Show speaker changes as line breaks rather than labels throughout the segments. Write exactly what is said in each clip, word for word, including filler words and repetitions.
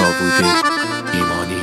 داوود ایمانی.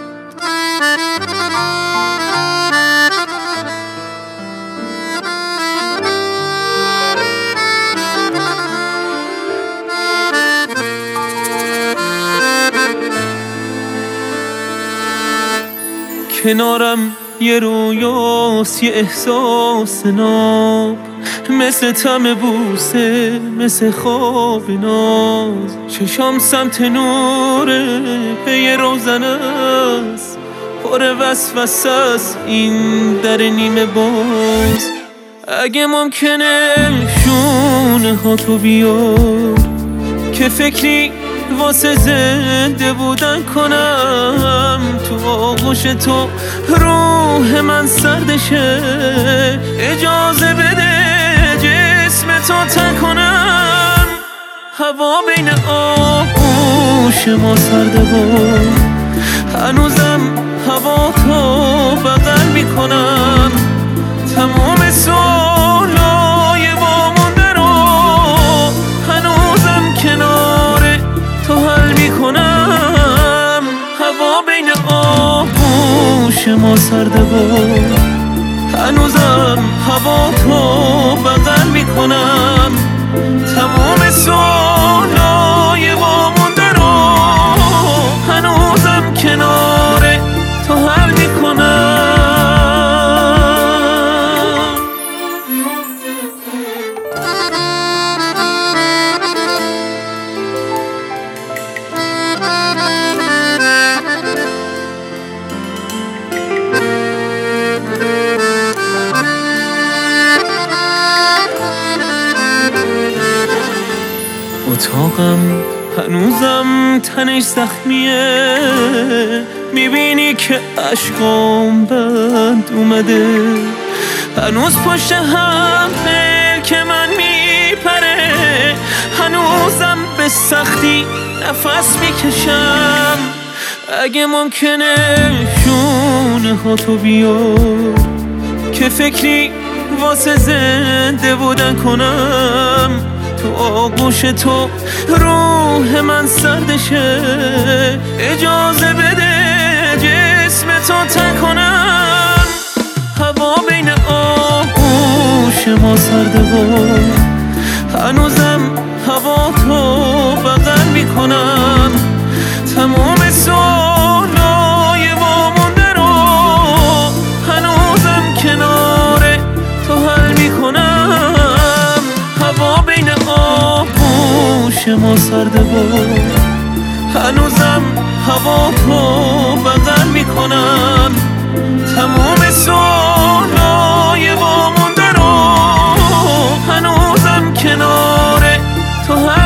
کنارم یه رویاست، یه احساس ناب، مثل طعم بوسه، مثل خواب ناز. چشام سمت نوره، پی روزن است، پر وسوسه است این در نیمه باز. اگه ممکنه شونه ها تو بیار، که فکری واسه زنده بودن کنم. تو آغوش تو روح من سردشه، اجازه بده جسم تو تن کنم. هوا بین آغوش ما سرده بود، هنوزم هوا تو بغل میکنم. تمام سوالای وامونده رو هنوزم کنار تو حل میکنم. هوا بین آغوش ما سرده بود، هنوزم هوا تو بغل میکنم. تمام سوالای وامونده رو هنوزم کنار تو حل میکنم. اتاقم هنوزم تنش زخمیه، میبینی که عشقام بند اومده. هنوز پشت هم که من میپره، هنوزم به سختی نفس میکشم. اگه ممکنه شونه ها تو بیار، که فکری واسه زنده بودن کنم. تو آغوش تو روح من سردشه، اجازه بده جسم تو تن کنم. هوا بین آغوش ما سرده بود، هنوزم هوا تو بغل میکنم. تمام سوالای وامونده رو هنوزم کنار تو حل میکنم. هوا بین آغوش ما سرده بود، هنوزم هوا تو بغل میکنم. تمام سوالای وامونده رو هنوزم کنار تو حل